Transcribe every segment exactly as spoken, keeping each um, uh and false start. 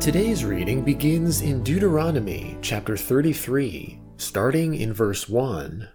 Today's reading begins in Deuteronomy chapter thirty-three, starting in verse one.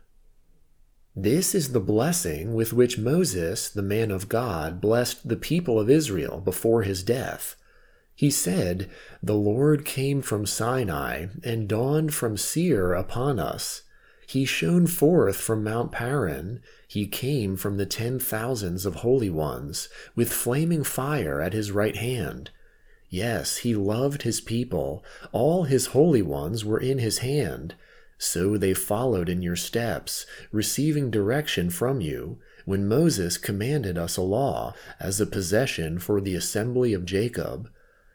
This is the blessing with which Moses, the man of God, blessed the people of Israel before his death. He said, "The Lord came from Sinai and dawned from Seir upon us. He shone forth from Mount Paran. He came from the ten thousands of holy ones, with flaming fire at his right hand. Yes, he loved his people. All his holy ones were in his hand. So they followed in your steps, receiving direction from you, when Moses commanded us a law as a possession for the assembly of Jacob.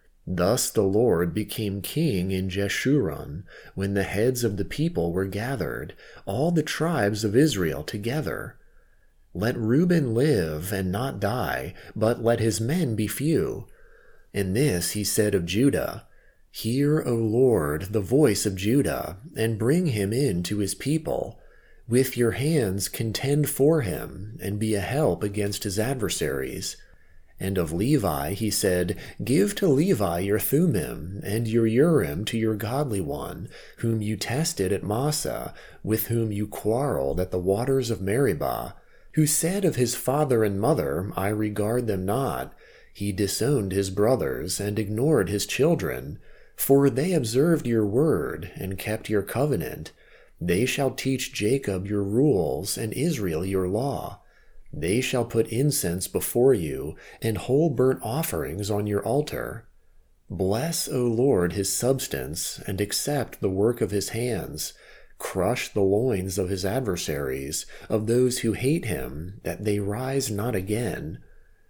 Thus the Lord became king in Jeshurun, when the heads of the people were gathered, all the tribes of Israel together. Let Reuben live and not die, but let his men be few." And this he said of Judah, "Hear, O Lord, the voice of Judah, and bring him in to his people. With your hands contend for him, and be a help against his adversaries." And of Levi he said, "Give to Levi your Thummim, and your Urim to your godly one, whom you tested at Massah, with whom you quarreled at the waters of Meribah, who said of his father and mother, I regard them not. He disowned his brothers and ignored his children, for they observed your word and kept your covenant. They shall teach Jacob your rules and Israel your law. They shall put incense before you and whole burnt offerings on your altar. Bless, O Lord, his substance, and accept the work of his hands. Crush the loins of his adversaries, of those who hate him, that they rise not again."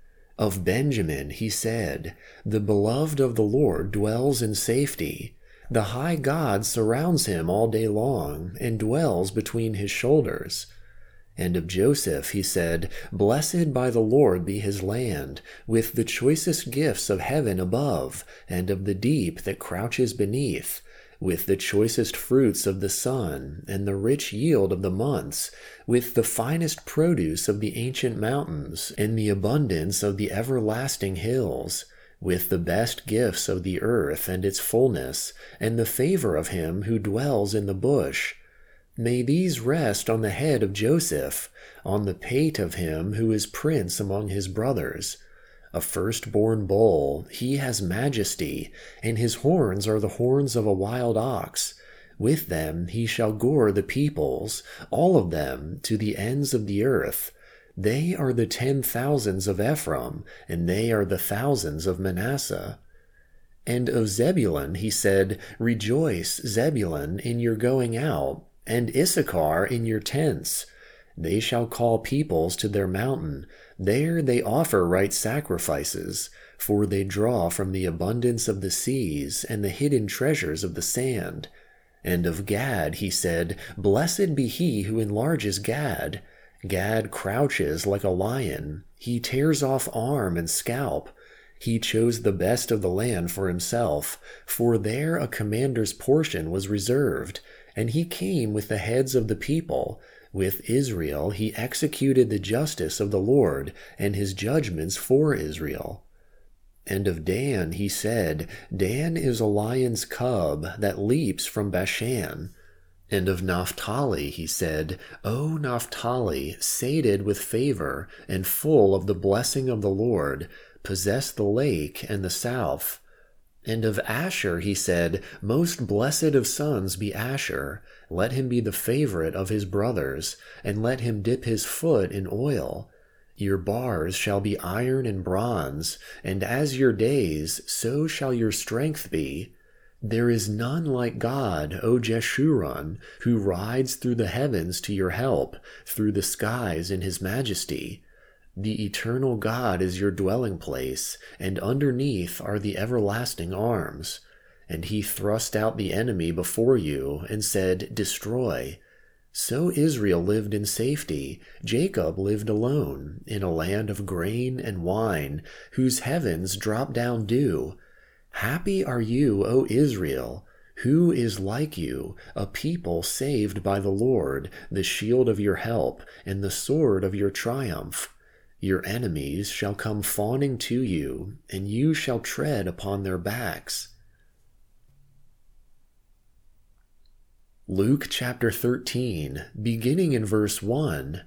Of Benjamin he said, "The beloved of the Lord dwells in safety. The high God surrounds him all day long, and dwells between his shoulders." And of Joseph he said, "Blessed by the Lord be his land, with the choicest gifts of heaven above, and of the deep that crouches beneath, with the choicest fruits of the sun, and the rich yield of the months, with the finest produce of the ancient mountains, and the abundance of the everlasting hills, with the best gifts of the earth and its fullness, and the favor of him who dwells in the bush. May these rest on the head of Joseph, on the pate of him who is prince among his brothers. A firstborn bull, he has majesty, and his horns are the horns of a wild ox. With them he shall gore the peoples, all of them, to the ends of the earth. They are the ten thousands of Ephraim, and they are the thousands of Manasseh." And of Zebulun he said, "Rejoice, Zebulun, in your going out, and Issachar in your tents. They shall call peoples to their mountain. There they offer right sacrifices, for they draw from the abundance of the seas and the hidden treasures of the sand." And of Gad he said, "Blessed be he who enlarges Gad. Gad crouches like a lion. He tears off arm and scalp. He chose the best of the land for himself, for there a commander's portion was reserved, and he came with the heads of the people. With Israel he executed the justice of the Lord and his judgments for Israel." And of Dan he said, "Dan is a lion's cub that leaps from Bashan." And of Naphtali he said, "O Naphtali, sated with favor and full of the blessing of the Lord, possess the lake and the south." And of Asher he said, "Most blessed of sons be Asher. Let him be the favorite of his brothers, and let him dip his foot in oil. Your bars shall be iron and bronze, and as your days, so shall your strength be. There is none like God, O Jeshurun, who rides through the heavens to your help, through the skies in his majesty. The eternal God is your dwelling place, and underneath are the everlasting arms. And he thrust out the enemy before you, and said, Destroy. So Israel lived in safety, Jacob lived alone, in a land of grain and wine, whose heavens drop down dew. Happy are you, O Israel! Who is like you, a people saved by the Lord, the shield of your help, and the sword of your triumph? Your enemies shall come fawning to you, and you shall tread upon their backs. Luke chapter thirteen, beginning in verse one.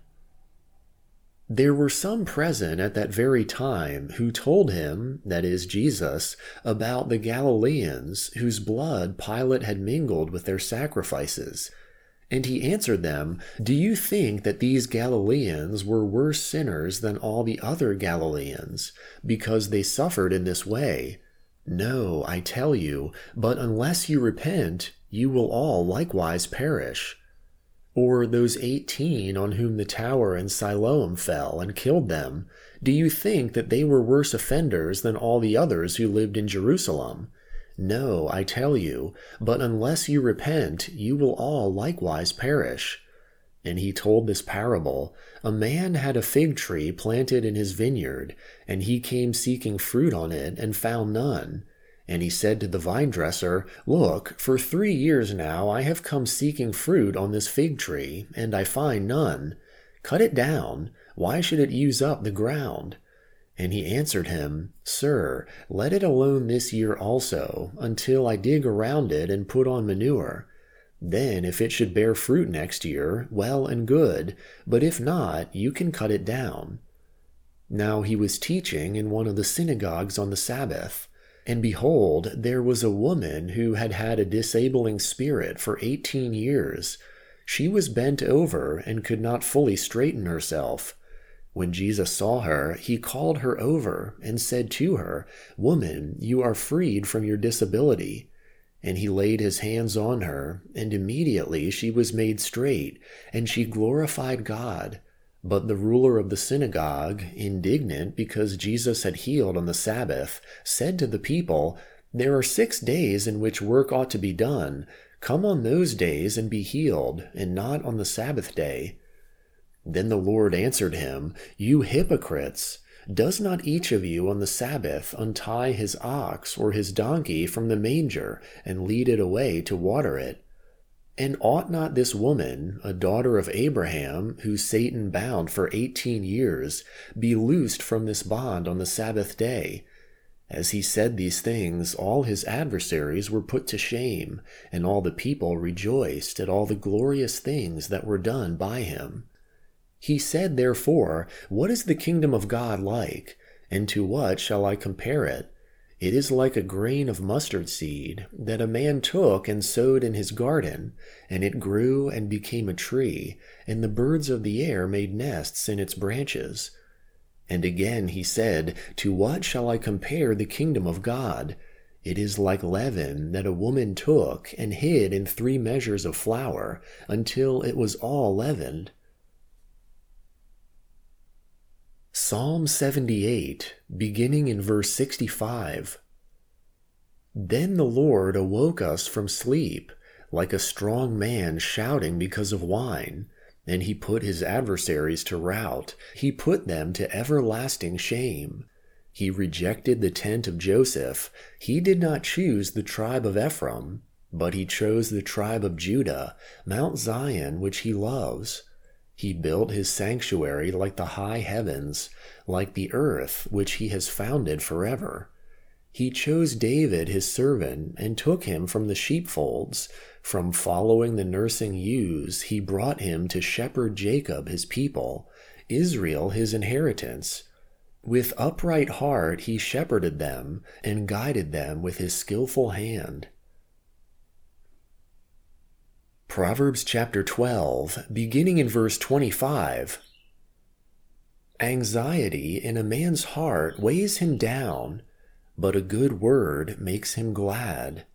There were some present at that very time who told him, that is Jesus, about the Galileans whose blood Pilate had mingled with their sacrifices. And he answered them, Do you think that these Galileans were worse sinners than all the other Galileans, because they suffered in this way? No, I tell you, but unless you repent, you will all likewise perish. Or those eighteen on whom the tower in Siloam fell and killed them, do you think that they were worse offenders than all the others who lived in Jerusalem? No, I tell you, but unless you repent, you will all likewise perish. And he told this parable. A man had a fig tree planted in his vineyard, and he came seeking fruit on it and found none. And he said to the vine dresser, Look, for three years now I have come seeking fruit on this fig tree, and I find none. Cut it down. Why should it use up the ground? And he answered him, Sir, let it alone this year also, until I dig around it and put on manure. Then if it should bear fruit next year, well and good, but if not, you can cut it down. Now he was teaching in one of the synagogues on the Sabbath. And behold, there was a woman who had had a disabling spirit for eighteen years. She was bent over and could not fully straighten herself. When Jesus saw her, he called her over and said to her, Woman, you are freed from your disability. And he laid his hands on her, and immediately she was made straight, and she glorified God. But the ruler of the synagogue, indignant because Jesus had healed on the Sabbath, said to the people, There are six days in which work ought to be done. Come on those days and be healed, and not on the Sabbath day. Then the Lord answered him, You hypocrites! Does not each of you on the Sabbath untie his ox or his donkey from the manger and lead it away to water it? And ought not this woman, a daughter of Abraham, whom Satan bound for eighteen years, be loosed from this bond on the Sabbath day? As he said these things, all his adversaries were put to shame, and all the people rejoiced at all the glorious things that were done by him. He said, therefore, What is the kingdom of God like? And to what shall I compare it? It is like a grain of mustard seed that a man took and sowed in his garden, and it grew and became a tree, and the birds of the air made nests in its branches. And again he said, To what shall I compare the kingdom of God? It is like leaven that a woman took and hid in three measures of flour, until it was all leavened. Psalm seventy-eight, beginning in verse sixty-five. Then the Lord awoke us from sleep, like a strong man shouting because of wine, and he put his adversaries to rout. He put them to everlasting shame. He rejected the tent of Joseph. He did not choose the tribe of Ephraim, but he chose the tribe of Judah, Mount Zion, which he loves. He built his sanctuary like the high heavens, like the earth which he has founded forever. He chose David his servant and took him from the sheepfolds. From following the nursing ewes, he brought him to shepherd Jacob his people, Israel his inheritance. With upright heart he shepherded them and guided them with his skillful hand. Proverbs chapter twelve, beginning in verse twenty-five. Anxiety in a man's heart weighs him down, but a good word makes him glad.